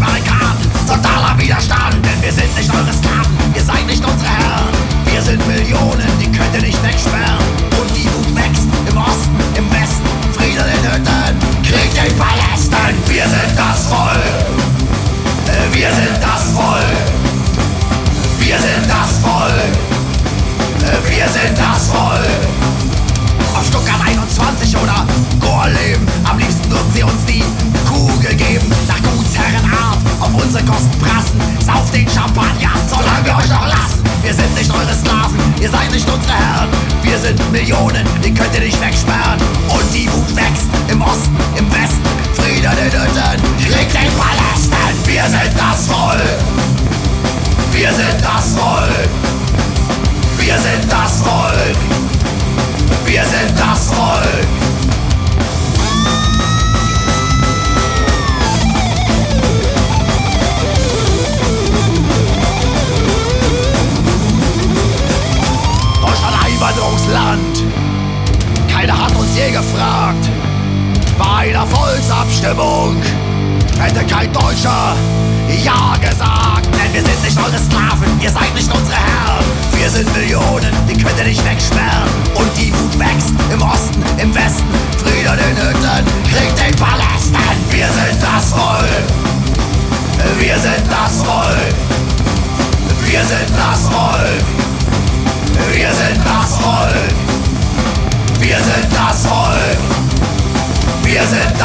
Barrikaden, totaler Widerstand, denn wir sind nicht eure Sklaven, ihr seid nicht unsere Herren. Wir sind Millionen, die könnt ihr nicht wegsperren. Und die Wut wächst im Osten, im Westen, Frieden in Hütten, Krieg in Palästen. Wir sind das Volk, wir sind das Volk, wir sind das Volk, wir sind das Volk. Auf Stuttgart 21 oder Gorleben, am liebsten würden sie uns die Kugel geben. Nach Gutsherrenart, auf unsere Kosten prassen, sauft den Champagner, solange wir euch noch lassen. Wir sind nicht eure Sklaven, ihr seid nicht unsere Herren. Wir sind Millionen, die könnt ihr nicht wegsperren. Und die Wut wächst im Osten, im Westen, Frieden in Hütten, Krieg in Palästen. Wir sind das Volk, wir sind das Volk, wir sind das Volk, wir sind das Volk. Deutschland Einwanderungsland, keiner hat uns je gefragt. Bei einer Volksabstimmung hätte kein Deutscher Ja gesagt. Denn wir sind nicht eure Sklaven, ihr seid nicht unsere Herren. Wir sind Millionen, die könnt ihr nicht wegsperren. Und die Wut wächst im Osten, im Westen, Frieden in Hütten, Krieg in Palästen. Wir sind das Volk, wir sind das Volk, wir sind das Volk, wir sind das Volk, wir sind das Volk, wir sind